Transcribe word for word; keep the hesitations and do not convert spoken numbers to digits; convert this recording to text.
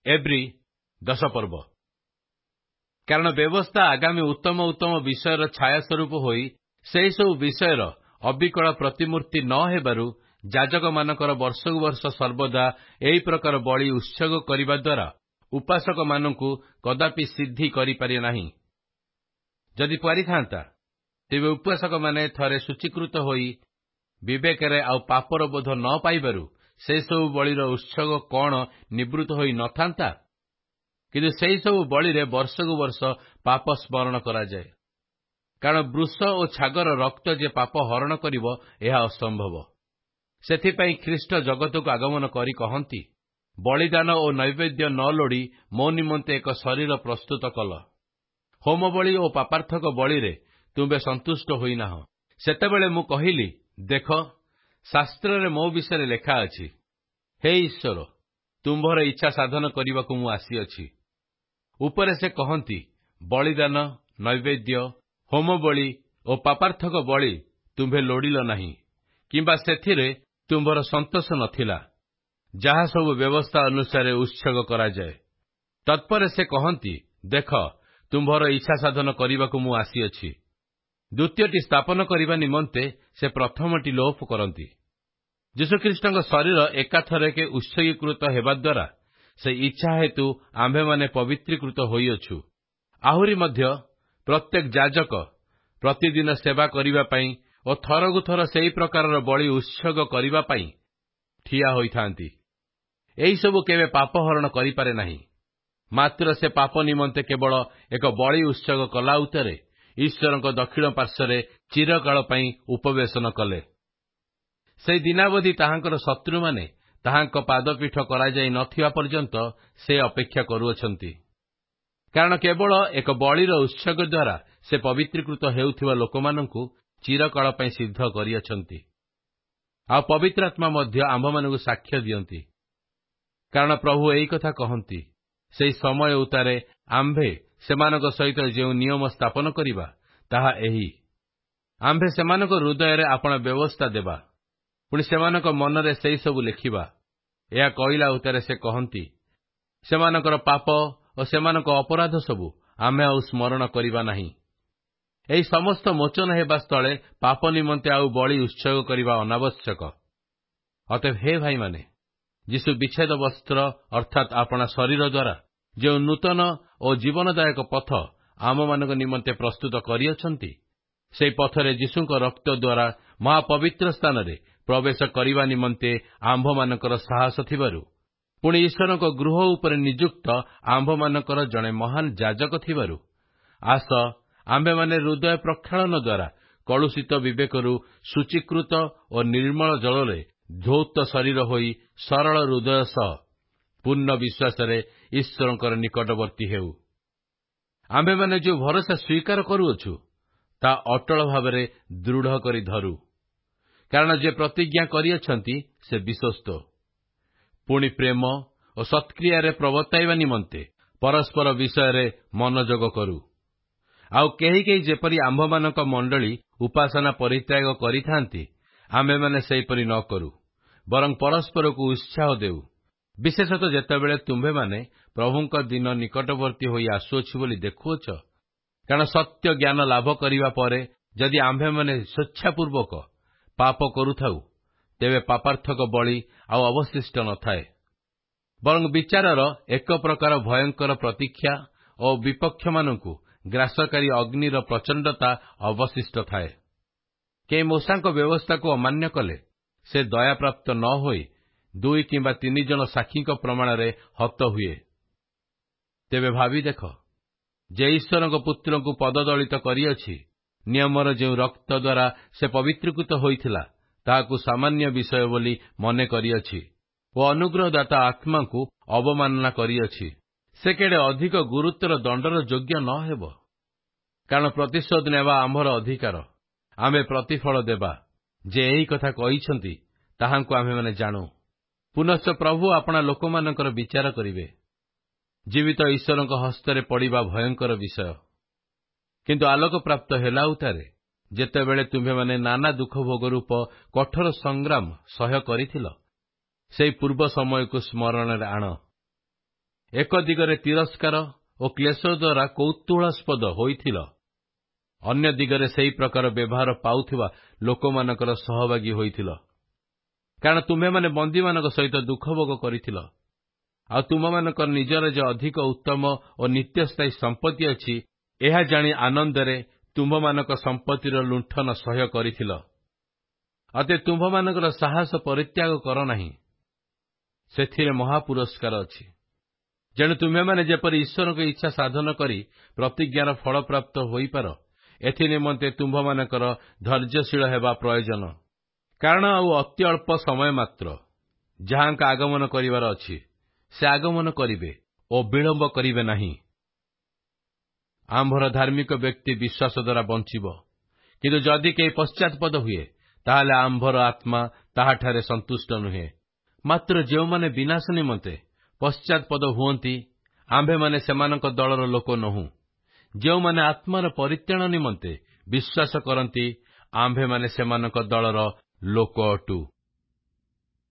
एब्री दश पर्व कारण व्यवस्था आगामी उत्तम उत्तम विषयर छाया स्वरूप होई से सब विषयर अविकल प्रतिमूर्ति न हेबारु जाजक मानकर वर्षकु वर्ष सर्वदा एही प्रकार बलि उत्सर्ग करिबा द्वारा उपासक मानकु कदापि सिद्धि करि पारि नाही। जदि पारिथांता तेबे उपासक माने थरे शुचीकृत होई विवेकरे आउ पापर बोध न पाइबारु से सब बलिर उत्सर्ग कौन निवृत्त होई न थांता, किंतु सेही सब बलिरे वर्षकु वर्ष पाप स्मरण करा जाए। कारण वृष और छागर रक्त जे पाप हरण करिवो एहा असंभव। सेथिपई ख्रीष्ट जगतକୁ आगमन करी कहंती, बलिदान और नैवेद्य न लोड़ी मो निमंते एक शरीर प्रस्तुत कल। होम बलि और पापार्थक बलिरे तुमे संतुष्ट होई नाह। सेतेबेले मु कहिली, देख शास्त्रे मो विषय लेखा अछि, हे ईश्वर तुम्भर इच्छा साधन करने मु आसी अछि। उपरे से कहंती, बलिदान नैवेद्य होम बलि और पापार्थक बलि तुम्भे लोडिल नहीं, किंबा सेथिरे तुम्भर संतोष नथिला, जहा सब व्यवस्था अनुसार उत्सर्ग करा जाए। तत्पर से कहंती, देख तुम्भर इच्छा साधन करने मु आसी अछि। द्वितीयटी स्थापन करने निमंते से प्रथमटी लोप करती। यीशुख्रीष्ट शरीर एकाथरके उत्सर्गीकृत हेबा द्वारा से इच्छा हेतु आम्भे माने पवित्रीकृत होइअछु। आहुरी मध्य प्रत्येक जाजक प्रतिदिन सेवा करिबा पई और थरगु थर सेही प्रकारर बलि उत्सर्ग करिबा पई ठिया होइथांती। एही सब केवे पाप हरण करि पारे नाही, मात्र से पाप निमंते केवल एक बलि उत्सर्ग कला उतरे ईश्वरଙ୍କ दक्षिण पार्श्वरे चिरकाल पई उपवेशन कले। से दिनावधि ताहांकर शत्रु माने ताहांक पादपीठ करा जाई नथिबा पर्यंत से अपेक्षा करूअछंती। कारण केवल एक बलिर उत्सर्ग द्वारा से पवित्रीकृत हेउथिबा लोकमानंकु चिरकाल पई सिद्ध करिअछंती। आ पवित्र आत्मा मध्य आम्भमानंकु साक्ष्य दियंती। कारण प्रभु एही कथा कहंती, सेही समय उतारे आम्भे सेमानक सहित जो नियम स्थापन करिबा ताहा एही, आम्भे सेमानक हृदय रे आपण व्यवस्था देबा, पुणी सेमानक मनरे सेही सब लिखिबा। एहा कहिला उतारे से कहंती, सेमानकर पाप और सेमानक अपराध सबु आम्हे आउ स्मरण करिबा नाही। एही समस्त मोचन हेबा स्थले पाप निमंते आउ बलि उत्सर्ग करिबा अनावश्यक। अतएव हे भाई माने, यीशु विच्छेद वस्त्र अर्थात अपना शरीर द्वारा जो नूतन और जीवनदायक पथ आम मानक निमंते प्रस्तुत करिअछंती, से पथरे यीशुंक रक्त द्वारा महापवित्र स्थान रे प्रवेश करिबा निमंते आम्भ मानकर साहस थिबारु, पुणी ईश्वरक गृह उपरे नियुक्त आम्भ मानकर जणे महान जाजक थिबारु, आस आम्भे माने हृदय प्रक्षालन द्वारा कलुषित विवेकरु शुचीकृत और निर्मल जलरे धौत शरीर होई सरल हृदय सह पूर्ण विश्वास रे ईश्वरंकर निकटवर्ती हेउ। आम्भे माने जो भरोसा स्वीकार करूअछु ता अटल भावरे दृढ़ करी धरू। कारण जे प्रतिज्ञा करिअछंती से विश्वस्त। पुणी प्रेम और सत्क्रिया रे प्रवर्ताइबा निमंते परस्पर विषय रे मनोजोग करू। आउ केही केही जेपरि आम्भमानक मंडली उपासना परित्याग करिथांती, आम्भे माने सेहीपरि न करू, बरं परस्पर को उत्साह देऊ। विशेषतः जेतेबेले तुम्भे माने प्रभुंक दिन निकटवर्ती होई आसुअछि बोली देखुअछ। कारण सत्य ज्ञान लाभ करिबा परे जदि आम्भे माने स्वेच्छापूर्वक पाप करूथाउ, तेबे पापार्थक बलि आउ अवशिष्ट नथाए, बरं विचारर एक प्रकार भयंकर प्रतीक्षा और विपक्ष मानकु ग्रासकारी अग्निर प्रचंडता अवशिष्ट थाए। के मूसांक व्यवस्था को अमान्य कले से दया प्राप्त न होई दुई किंबा तीन जन साक्षीक प्रमाण रे हत हुए। तेबे भावी देख, जे ईश्वरक पुत्र को पददलित करिअछि, नियमर जो रक्त द्वारा से पवित्रीकृत होइथिला ताहाकु सामान्य विषय बोली मने करिअछि ओ अनुग्रहदाता आत्मा को अवमानना करिअछि, से केडे अधिक गुरुतर दंडर योग्य न हेब। कारण प्रतिशोध नेबा आम्भर अधिकार, आमे प्रतिफल देबा जे एही कथा कहिछंती ताहांकु आमे माने जाणु। पुनश्च प्रभु आपना लोकमानकर विचार करिवे। जीवित ईश्वरक हस्तरे पड़िबा भयंकर विषय, किंतु आलोक प्राप्त हेला उतारे जेतेबेले तुम्हे माने नाना दुख भोग रूप कठोर संग्राम सह्य करिथिल, सेही पूर्व समय को स्मरण रे आण। ଏକ ଦିଗରେ ତିରସ୍କାର ଓ କ୍ଲେଶ ଦ୍ୱାରା କୌତୂହଳାସ୍ପଦ ହୋଇଥିଲ, ଅନ୍ୟ ଦିଗରେ ସେହି ପ୍ରକାର ବ୍ୟବହାର ପାଉଥିବା ଲୋକମାନଙ୍କର ସହଭାଗୀ ହୋଇଥିଲ। କାରଣ ତୁମେମାନେ ବନ୍ଦୀମାନଙ୍କ ସହିତ ଦୁଃଖ ଭୋଗ କରିଥିଲ, ଆଉ ତୁମମାନଙ୍କର ନିଜର ଯେ ଅଧିକ ଉତ୍ତମ ଓ ନିତ୍ୟସ୍ଥାୟୀ ସମ୍ପତ୍ତି ଅଛି, ଏହା ଜାଣି ଆନନ୍ଦରେ ତୁମ୍ଭମାନଙ୍କ ସମ୍ପତ୍ତିର ଲୁଣ୍ଠନ ସହ୍ୟ କରିଥିଲ। ଅତଏବ ତୁମ୍ଭମାନଙ୍କର ସାହସ ପରିତ୍ୟାଗ କର ନାହିଁ, ସେଥିରେ ମହାପୁରସ୍କାର ଅଛି। ଯେଣୁ ତୁମେମାନେ ଯେପରି ଈଶ୍ୱରଙ୍କ ଇଚ୍ଛା ସାଧନ କରି ପ୍ରତିଜ୍ଞାର ଫଳପ୍ରାପ୍ତ ହୋଇପାର, ଏଥିନିମନ୍ତେ ତୁମ୍ଭମାନଙ୍କର ଧୈର୍ଯ୍ୟଶୀଳ ହେବା ପ୍ରୟୋଜନ। କାରଣ ଆଉ ଅତି ଅଳ୍ପ ସମୟ ମାତ୍ର। ଯାହାଙ୍କ ଆଗମନ କରିବାର ଅଛି, ସେ ଆଗମନ କରିବେ ଓ ବିଳମ୍ବ କରିବେ ନାହିଁ। ଆମ୍ଭର ଧାର୍ମିକ ବ୍ୟକ୍ତି ବିଶ୍ୱାସ ଦ୍ୱାରା ବଞ୍ଚିବ। କିନ୍ତୁ ଯଦି କେହି ପଶ୍ଚାତପଦ ହୁଏ, ତାହେଲେ ଆମ୍ଭର ଆତ୍ମା ତାହାଠାରେ ସନ୍ତୁଷ୍ଟ ନୁହେଁ। ମାତ୍ର ଯେଉଁମାନେ ବିନାଶ ନିମନ୍ତେ ପଶ୍ଚାତପଦ ହୁଅନ୍ତି, ଆମ୍ଭେମାନେ ସେମାନଙ୍କ ଦଳର ଲୋକ ନୋହୁଁ। ଯେଉଁମାନେ ଆତ୍ମାର ପରିତ୍ରାଣ ନିମନ୍ତେ ବିଶ୍ୱାସ କରନ୍ତି, ଆମ୍ଭେମାନେ ସେମାନଙ୍କ ଦଳର ଲୋକ ଅଟୁ।